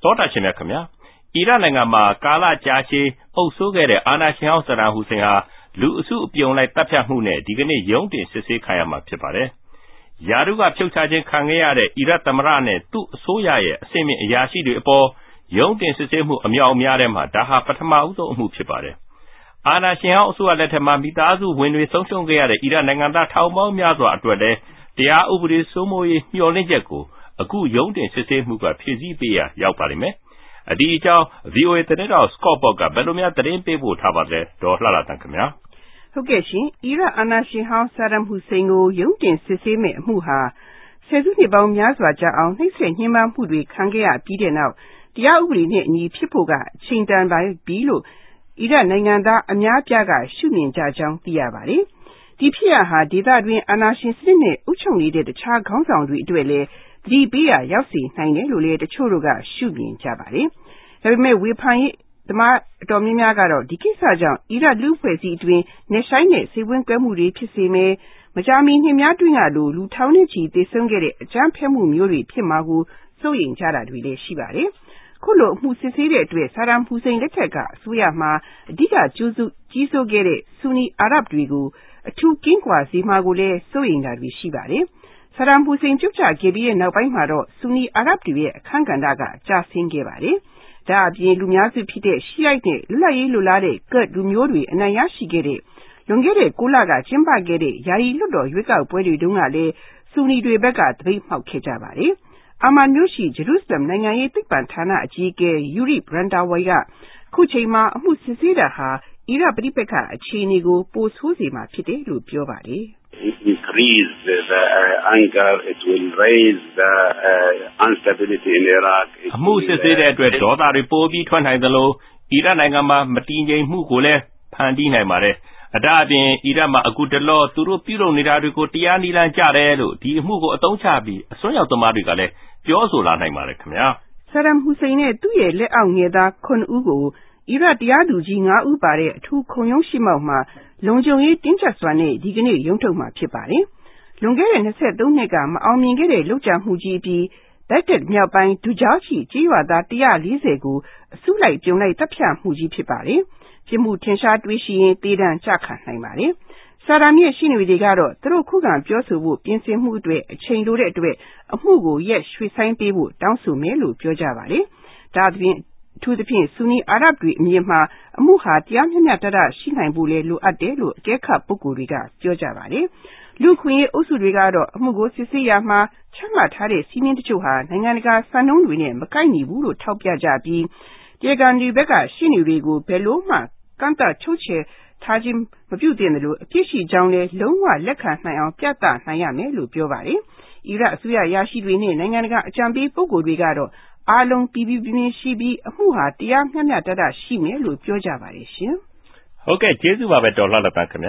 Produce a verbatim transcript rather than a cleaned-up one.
တောတာရှင်များခင်ဗျာအီရတ်နိုင်ငံမှာကာလကြာရှည်အုပ်စိုးခဲ့တဲ့အာဏာရှင်ဟောင်းဆဒမ်ဟူစိန်ဟာလူအစုအပြုံလိုက်တပ်ဖြတ်မှုနဲ့ဒီကနေ့ရုံးတင်စစ်ဆေးခံရမှာဖြစ်ပါတယ်။ယာရုကဖြုတ်ချခြင်းခံခဲ့ရတဲ့အီရတ်သမ္မတနဲ့သူ့အစိုးရရဲ့အဆင့်မြင့်အရာရှိတွေအပေါ်ရုံးတင်စစ်ဆေးမှုအမြောက်အများထဲမှာဒါဟာပထမဦးဆုံးအမှုဖြစ်ပါတယ်။အာဏာရှင်ဟောင်းအစိုးရလက်ထက်မှာမိသားစုဝင်တွေဆုံးရှုံးခဲ့ရတဲ့အီရတ်နိုင်ငံသားထောင်ပေါင်းများစွာအတွက်လည်းတရားဥပဒေစိုးမိုးရေးမျှော်လင့်ချက်ကိုအခုရုံးတင်စစ်ဆေးမှုကဖြည့်ဆည်းပေးရရောက်ပါလိမ့်မယ်။အဒီအကြောင်း ဗီအိုအေ သတင်းတော် Scott Bob ကဘယ်လိုများသတင်းပေးပို့ထားပါလဲဒေါ်လှလှတန်ခင်ဗျာ။ဟုတ်ကဲ့ရှင်အီရတ်အာဏာရှင်ဟောင်းဆဒမ်ဟူစိန်ကိုရုံးတင်စစ်ဆေးမယ့်အမှုဟာဆယ်စုနှစ်ပေါင်းများစွာကြာအောင်နှိပ်စက်ညှဉ်းပန်းမှုတွေခံခဲ့ရပြီးတဲ့နောက်တရားဥပဒေနဲ့အညီဖြစ်ဖို့ကအချိန်တန်ပါပြီလို့အီရတ်နိုင်ငံသားအများပြားကရှုမြင်ကြကြောင်းသိရပါတယ်။ဒီဖြစ်ရပ်ဟာဒေသတွင်းအာဏာရှင်စနစ်နဲ့အုပ်ချုပ်နေတဲ့တခြားခေါင်းဆောင်တွေအတွက်လည်းသတိပေးရာရောက်စေနိုင်တယ်လို့လည်းတချို့တို့ကရှုမြင်ကြပါတယ်။ဒါပေမဲ့ဝေဖန်ရေးသမားအတော်များများကတော့ဒီကိစ္စကြောင့်အီရတ်လူ့အဖွဲ့အစည်းအတွင်းနေဆိုင်တဲ့စိတ်ဝင်ကွဲမှုတွေဖြစ်စေမယ်မကြာမီနှစ်များတွင်းကလိုလူထောင်နဲ့ချီသေဆုံးခဲ့တဲ့အကြမ်းဖက်မှုမျိုးတွေဖြစ်မှာကိုစိုးရိမ်ကြတာတွေလည်းရှိပါတယ်။ခုလိုအမှုစစ်ဆေးတဲ့အတွက်ဆဒမ်ဟူစိန်လက်ထက်ကအစိုးရမှာအဓိကကျူးစုကြီးစိုးခဲ့တဲ့ဆူနီအာရပ်တွေကိုအထူးကင်းကွာစေမှာကိုလည်းစိုးရိမ်တာတွေရှိပါတယ်။ဆဒမ်ဟူစိန်ပြုတ်ကျခဲ့ပြီးတဲ့နောက်ပိုင်းမှာတော့ဆူနီအာရပ်တွေရဲ့အခမ်းကဏ္ဍကကျဆင်းခဲ့ပါတယ်။ဒါအပြင်လူများစုဖြစ်တဲ့ရှီအိုက်နဲ့လွတ်လပ်ရေးလိုလားတဲ့ကတ်လူမျိုးတွေအနိုင်ရရှိခဲ့တဲ့လွန်ခဲ့တဲ့ကိုလကကျင်းပခဲ့တဲ့ယာယီလွှတ်တော်ရွေးကောက်ပွဲတွေတုန်းကလည်းဆူနီတွေဘက်ကသပိတ်မှောက်ခဲ့ကြပါတယ်။အာမန်မြို့ရှိဂျေရုဆလမ်နိုင်ငံရေးသိပ္ပံဌာနအကြီးအကဲယူရိဘရန်တာဝိုင်ကအခုချိန်မှာအမှုစစ်ဆေးတာဟာအီရတ်ပဋိပက္ခအခြေအနေကိုပိုဆိုးစေမှာဖြစ်တယ်လို့ပြောပါတယ်။ increase the uh, anger it will raise the uh, instability in Iraq အမှုစစ်ဆေးတဲ့အတွက်ဒေါသတွေပိုပြီးထွက်နိုင်သလိုအီရတ်နိုင်ငံမှာမတည်ငြိမ်မှုကိုလည်းဖန်တီးနိုင်ပါတယ်အဒါအပြင်အီရတ်မှာအခုတလောသူတို့ပြုလုပ်နေတာတွေကိုတရားနည်းလမ်းကျတယ်လို့ဒီအမှုကိုအသုံးချပြီးအစွန်းရောက်သမားတွေကလည်းပြောဆိုလာနိုင်ပါတယ်ခင်ဗျာဆဒမ်ဟူစိန်နဲ့သူ့ရဲ့လက်အောက်ငယ်သားခုနှစ်ဦးကိုအီရတ်တရားသူကြီးငါးဦးပါတဲ့အထူးခုံရုံးရှိမှောက်မှာလုံခြုံရေးတင်းကျပ်စွာနဲ့ဒီကနေ့ရုံးထုတ်မှာဖြစ်ပါတယ်။လွန်ခဲ့တဲ့၂၃နှစ်ကမအောင်မြင်ခဲ့တဲ့လှုပ်ကြံမှုကြီးပြီးဘက်တက်မြောက်ပိုင်းဒူဂျောက်ရှိကြေးရွာသား၁၄၀ကိုအစုလိုက်ပြုံလိုက်တပ်ဖြတ်မှုကြီးဖြစ်ပါတယ်။ပြစ်မှုထင်ရှားတွေ့ရှိရင်တေးဒဏ်ကျခံနိုင်ပါတယ်။ဆာဒမ်ရဲ့ရှေ့နေတွေကတော့သူတို့ခုခံပြောဆိုဖို့ပြင်ဆင်မှုအတွက်အချိန်လိုတဲ့အတွက်အမှုကိုရက်ရွှေ့ဆိုင်းပေးဖို့တောင်းဆိုမယ်လို့ပြောကြပါတယ်။ဒါ့အပြင်အထူးသဖြင့်ဆူနီအာရပ်တွေအမြင်မှာအမှုဟာတရားမျှမျှတတရှိနိုင်ဖို့လည်းလိုအပ်တယ်လို့အကဲခတ်ပုဂ္ဂိုလ်တွေကပြောကြပါတယ်။လူခွင့်ရေးအုပ်စုတွေကတော့အမှုကိုစစ်ဆေးရမှာချမှတ်ထားတဲ့စီးမင်းတချို့ဟာနိုင်ငံတကာစံနှုန်းတွေနဲ့မကိုက်ညီဘူးလို့ထောက်ပြကြပြီးတရားခံတွေဘက်ကရှင်းနေတွေကိုဘယ်လိုမှကန့်သတ်ချုပ်ချယ်ထားခြင်းမပြုသင့်တယ်လို့အဖြစ်ရှိကြောင်းလည်းလုံးဝလက်ခံနိုင်အောင်ပြသနိုင်ရမယ်လို့ပြောပါတယ်။အီရတ်အစိုးရရရှိတွေနဲ့နိုင်ငံတကာအကြံပေးပုဂ္ဂိုလ်တွေကတော့အားလုံးပြည်ပြည်ပြင်းပြင်းရှိပြီးအမှုဟာတရားမျှမျှတတရှိမယ်လို့ပြောကြပါတယ်ရှင်။ဟုတ်ကဲ့ကျေးဇူးပါပဲဒေါ်လှလှတန်ခင်ဗျ